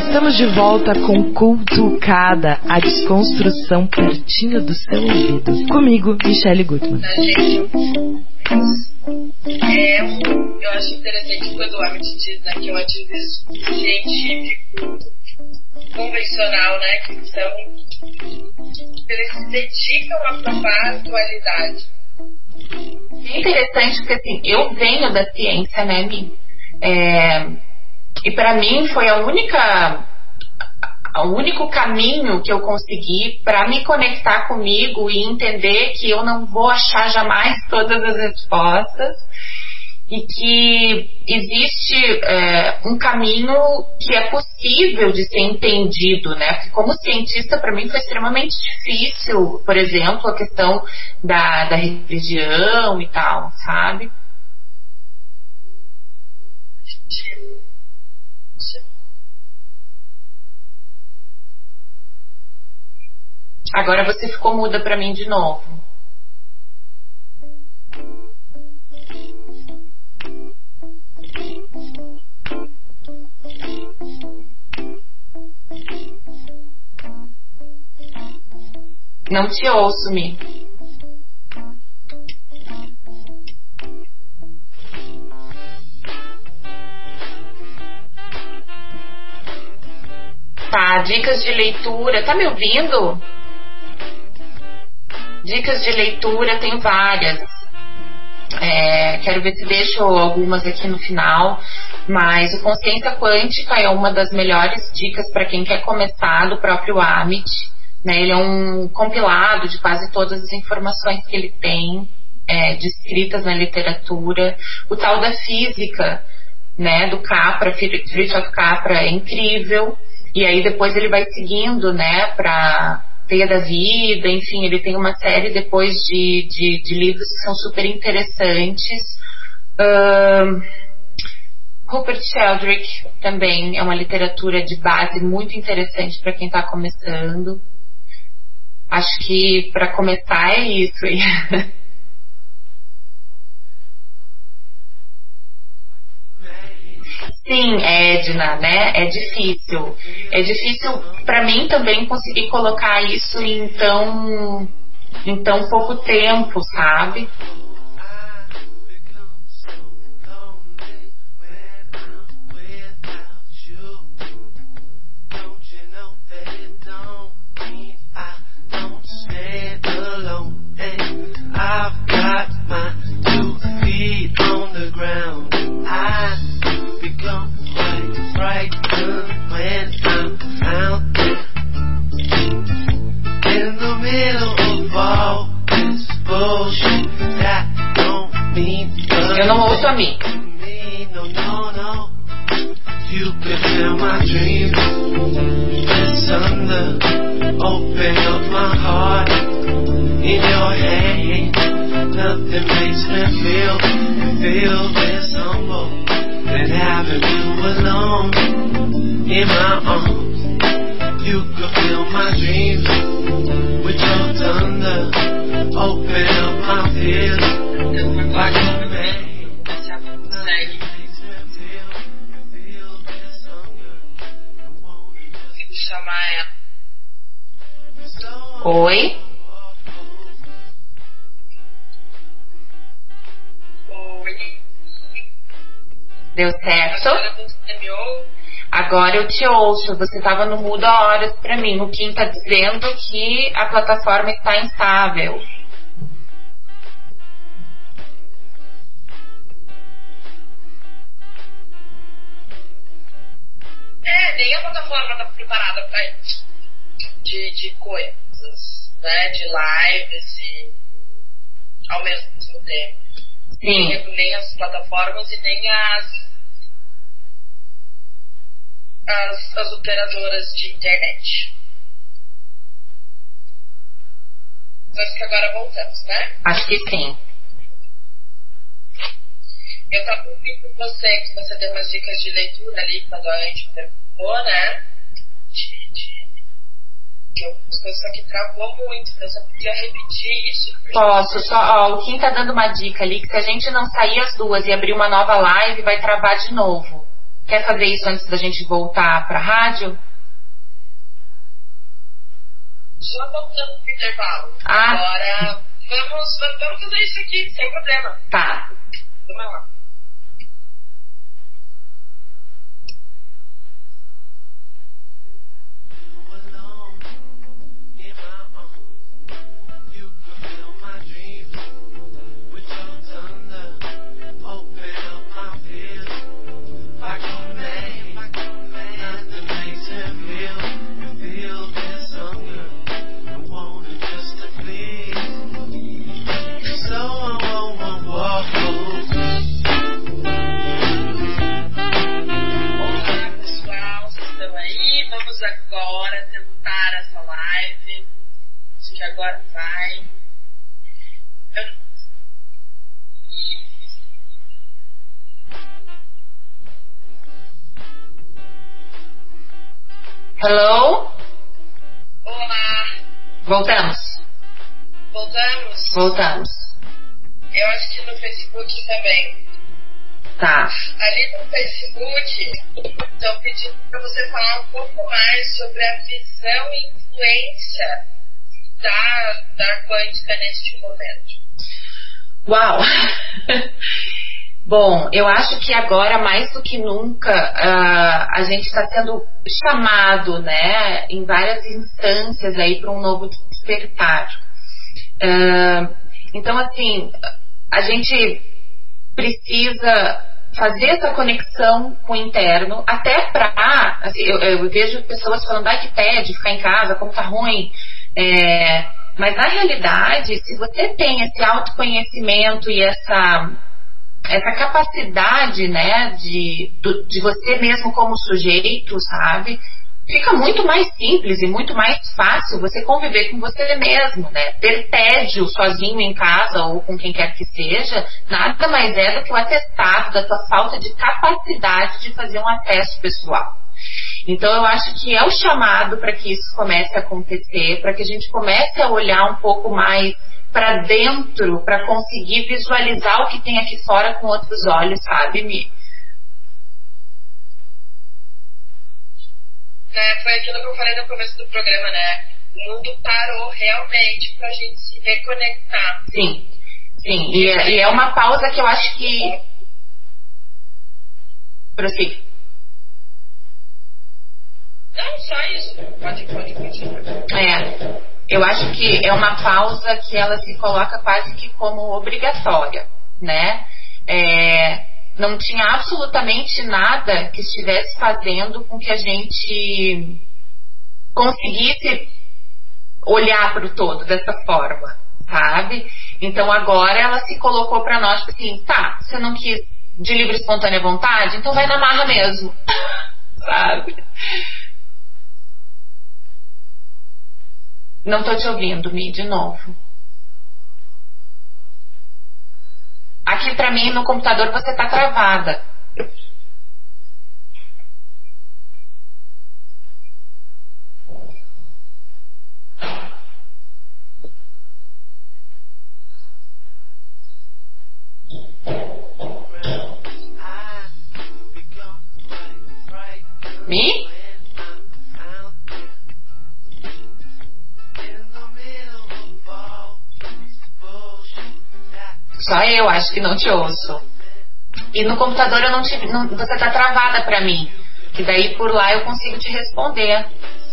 Estamos de volta com Cultucada, a desconstrução pertinho do seu ouvido. Comigo, Michele Gutmann. Eu acho interessante quando o Amit diz, né, que é um ativismo científico convencional, né, que são, eles se dedicam a provar a atualidade. É interessante porque, assim, eu venho da ciência, né, Mi? E para mim foi o único caminho que eu consegui para me conectar comigo e entender que eu não vou achar jamais todas as respostas e que existe um caminho que é possível de ser entendido, né? Porque como cientista, para mim foi extremamente difícil, por exemplo, a questão da religião e tal, sabe? Agora você ficou muda pra mim de novo. Não te ouço, Mi. Tá, dicas de leitura. Tá me ouvindo? Dicas de leitura tem várias. Quero ver se deixo algumas aqui no final. Mas o Consciência Quântica é uma das melhores dicas para quem quer começar, do próprio Amit. Né? Ele é um compilado de quase todas as informações que ele tem, descritas na literatura. O tal da física, né, do Capra, Fritjof Capra, é incrível. E aí depois ele vai seguindo, né, para Teia da Vida, enfim, ele tem uma série depois de livros que são super interessantes. Rupert Sheldrake também é uma literatura de base muito interessante para quem está começando. Acho que para começar é isso aí. Sim, Edna, né? É difícil. É difícil para mim também conseguir colocar isso em tão pouco tempo, sabe? Eu não ouço a mim. You could feel my dreams. It's under. Open up my heart in your hand. Nothing makes me feel this humble than having you alone in my arms. You could feel my dreams with your thunder. Open up my fears like a man. Chamar ela. Oi? Oi. Deu certo? Agora eu te ouço. Você estava no mudo há horas para mim. O Kim está dizendo que a plataforma está instável. Nem a plataforma está preparada para isso. De coisas, né? De lives e ao mesmo tempo. Sim. Nem as plataformas e nem as operadoras de internet. Acho que agora voltamos, né? Acho que sim. Eu estava ouvindo você que você deu umas dicas de leitura ali quando a gente perguntou, né? As coisas aqui travou muito, então você podia repetir isso? Posso, o Kim tá dando uma dica ali, que se a gente não sair as duas e abrir uma nova live, vai travar de novo. Quer fazer isso antes da gente voltar pra rádio? Já voltando pro intervalo. Agora, vamos fazer isso aqui, sem problema. Tá. Vamos lá. Agora tentar essa live. Acho que agora vai. Hello? Olá. Voltamos. Voltamos? Eu acho que no Facebook também. Tá. Ali no Facebook, estão pedindo para você falar um pouco mais sobre a visão e influência da quântica neste momento. Uau! Bom, eu acho que agora, mais do que nunca, a gente está sendo chamado, né, em várias instâncias aí para um novo despertar. Então, assim, a gente precisa fazer essa conexão com o interno, até para, assim, eu vejo pessoas falando, ai que tédio, ficar em casa, como tá ruim, mas na realidade, se você tem esse autoconhecimento e essa capacidade, né, de você mesmo como sujeito, sabe, fica muito mais simples e muito mais fácil você conviver com você mesmo, né? Ter tédio sozinho em casa ou com quem quer que seja, nada mais é do que o atestado da tua falta de capacidade de fazer um acesso pessoal. Então eu acho que é o chamado para que isso comece a acontecer, para que a gente comece a olhar um pouco mais para dentro, para conseguir visualizar o que tem aqui fora com outros olhos, sabe, Mi? Foi aquilo que eu falei no começo do programa, né? O mundo parou realmente pra gente se reconectar. Sim. E é uma pausa que eu acho que... Prossiga. Não, só isso. Pode continuar. Eu acho que é uma pausa que ela se coloca quase que como obrigatória, né? Não tinha absolutamente nada que estivesse fazendo com que a gente conseguisse olhar para o todo dessa forma, sabe? Então agora ela se colocou para nós assim, tá, você não quis de livre e espontânea vontade, então vai na marra mesmo, sabe? Não tô te ouvindo, Mi, de novo. Aqui pra mim, no computador, você tá travada. Mi? Só eu acho que não te ouço. E no computador você tá travada pra mim. Que daí por lá eu consigo te responder.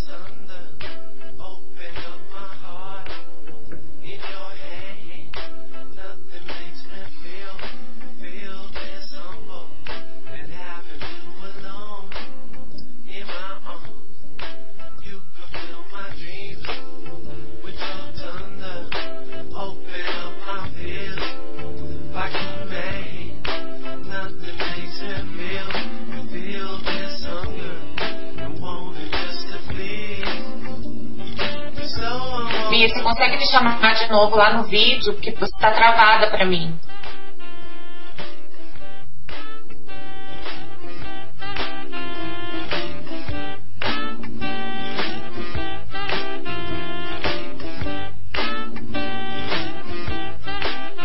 Bia, você consegue me chamar de novo lá no vídeo? Porque você tá travada pra mim.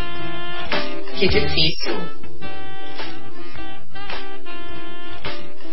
Que difícil.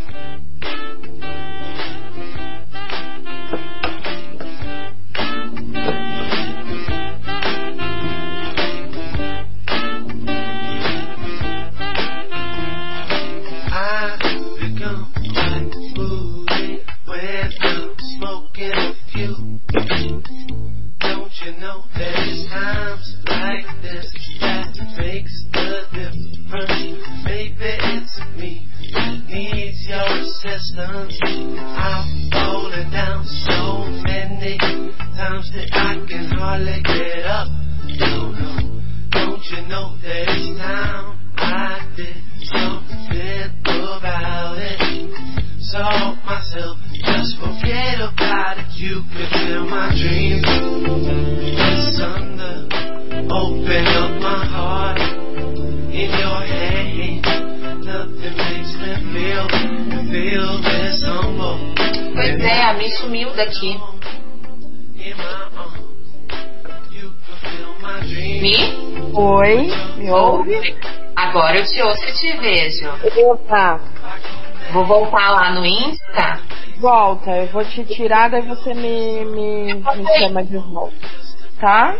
asking of you. Don't you know that it's times like this that makes the difference? Maybe it's me that needs your assistance. I'm falling down so many times that I can hardly get up. No, don't you know that it's time I did something about it? Saw myself, just forget about it. You can feel my dreams. It's under, open up my heart. In your hand, nothing makes me feel this humble. Pois é, a Mi sumiu daqui. In my arms, you can feel my dreams. Mi? Oi, me ouve? Agora eu te ouço e te vejo. Opa, Vou voltar lá no Insta. volta, eu vou te tirar, daí você me chama de volta, tá?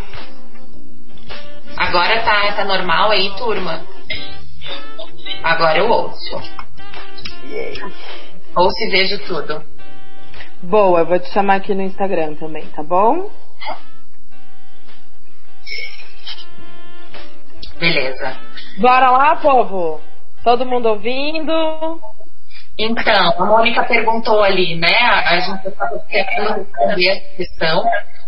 Agora tá normal aí, turma? Agora eu ouço. Ouço e vejo tudo. Boa, eu vou te chamar aqui no Instagram também, tá bom? Beleza. Bora lá, povo? Todo mundo ouvindo? Então, a Mônica perguntou ali, né? A gente estava querendo responder essa questão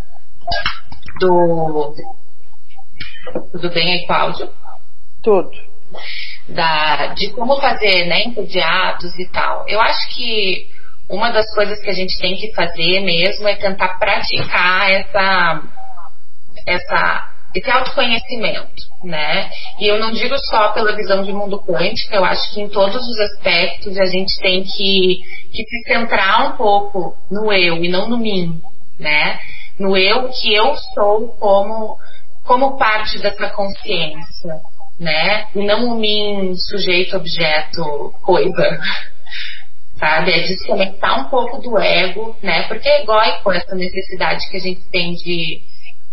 do... Tudo bem aí, Cláudio? Tudo. De como fazer, né, entediados e tal. Eu acho que uma das coisas que a gente tem que fazer mesmo é tentar praticar esse autoconhecimento, né? E eu não digo só pela visão de mundo quântico, eu acho que em todos os aspectos a gente tem que se centrar um pouco no eu e não no mim, né? No eu que eu sou como parte dessa consciência, né? E não o mim, sujeito, objeto, coisa, sabe? É desconectar um pouco do ego, né? Porque é egóico essa necessidade que a gente tem de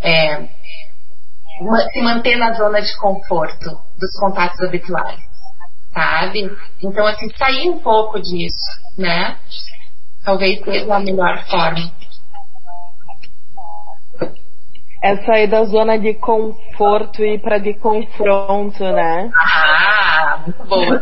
se manter na zona de conforto dos contatos habituais, sabe? Então, assim, sair um pouco disso, né? Talvez seja a melhor forma. É sair da zona de conforto e ir pra de confronto, né? Ah, muito boa.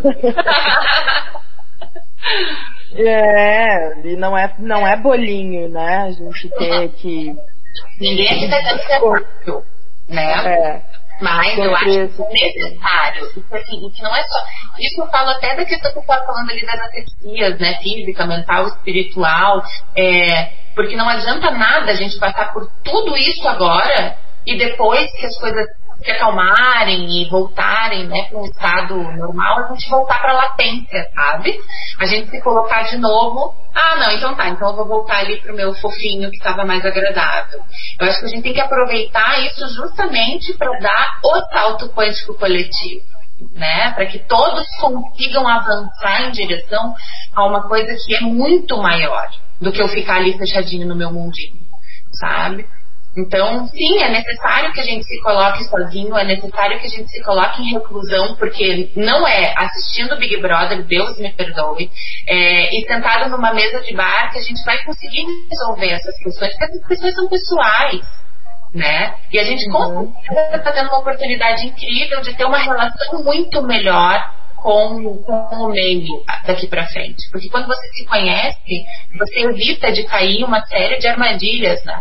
E não é bolinho, né? A gente ter que... Ninguém aqui tá dando certo, né? Mas eu acho que é necessário. Isso, assim, que não é só... Isso eu falo até da questão que eu estava falando ali das anestesias, né? Física, mental, espiritual. Porque não adianta nada a gente passar por tudo isso agora e depois que as coisas se acalmarem e voltarem, né, para um estado normal, a gente voltar para a latência, sabe? A gente se colocar de novo, não, então tá, então eu vou voltar ali pro meu fofinho que estava mais agradável. Eu acho que a gente tem que aproveitar isso justamente para dar o salto quântico coletivo, né? Para que todos consigam avançar em direção a uma coisa que é muito maior do que eu ficar ali fechadinho no meu mundinho, sabe? Então, sim, é necessário que a gente se coloque sozinho, é necessário que a gente se coloque em reclusão, porque não é assistindo Big Brother, Deus me perdoe, e sentado numa mesa de bar que a gente vai conseguir resolver essas questões, porque essas questões são pessoais, né? E a gente está tendo uma oportunidade incrível de ter uma relação muito melhor com o meio daqui para frente. Porque quando você se conhece, você evita de cair em uma série de armadilhas, né?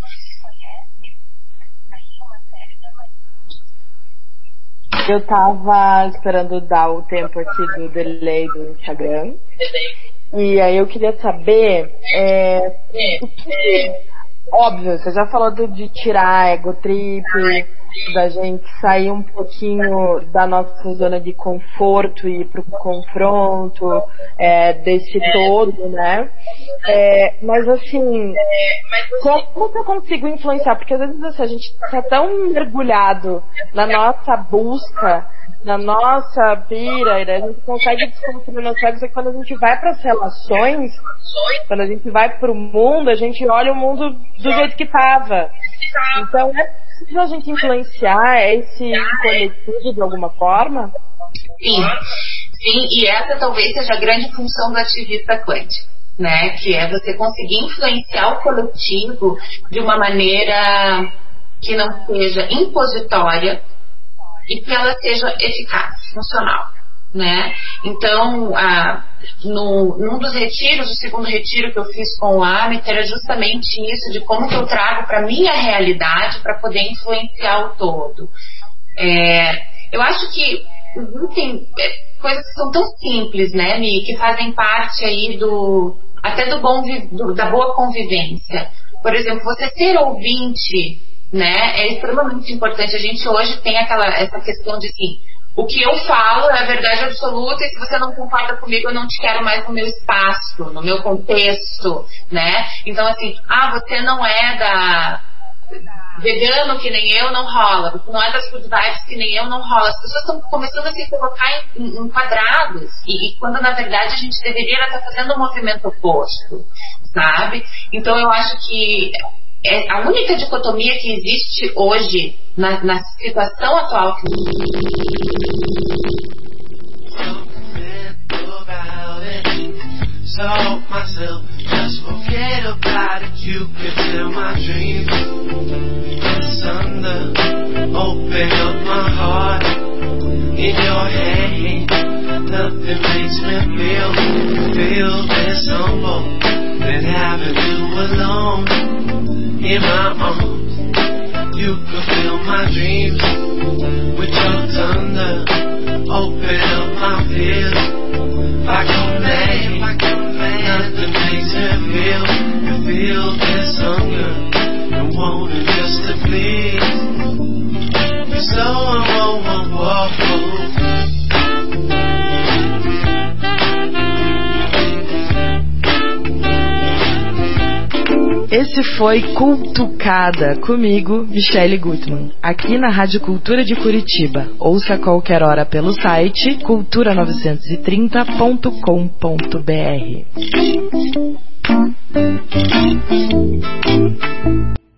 Eu tava esperando dar o tempo aqui do delay do Instagram. E aí eu queria saber o que, óbvio, você já falou de tirar ego trip, da gente sair um pouquinho da nossa zona de conforto e ir pro confronto desse todo, né? Mas assim, como que eu consigo influenciar? Porque às vezes assim, a gente tá tão mergulhado na nossa busca, na nossa pira, e a gente consegue desconstruir o nosso ego, que quando a gente vai para as relações, quando a gente vai pro mundo, a gente olha o mundo do jeito que tava. Então é possível a gente influenciar esse coletivo de alguma forma? Sim, e essa talvez seja a grande função do ativista quântico, né? Que é você conseguir influenciar o coletivo de uma maneira que não seja impositória e que ela seja eficaz, funcional, né? Então, num dos retiros, o segundo retiro que eu fiz com o Amit, era justamente isso, de como que eu trago para minha realidade para poder influenciar o todo. Eu acho que existem coisas que são tão simples, né, Mi, que fazem parte aí da boa convivência. Por exemplo, você ser ouvinte, né, é extremamente importante. A gente hoje tem essa questão de assim, o que eu falo é a verdade absoluta, e se você não concorda comigo, eu não te quero mais no meu espaço, no meu contexto, né? Então assim, você não é vegano que nem eu, não rola. Você não é das good vibes que nem eu, não rola. As pessoas estão começando a se colocar em quadrados, e quando na verdade a gente deveria estar fazendo um movimento oposto, sabe? Então eu acho que a única dicotomia que existe hoje na situação atual So myself, just forget about it. You can tell my dreams. It's under, open up my heart in your hand. Nothing makes me feel this humble than having you alone in my arms. You can feel my dreams with your thunder. Open up my fears like a man. Nothing makes me feel this hunger and wanting just to please. So Esse foi Cultucada, comigo, Michele Gutmann, aqui na Rádio Cultura de Curitiba. Ouça a qualquer hora pelo site cultura930.com.br.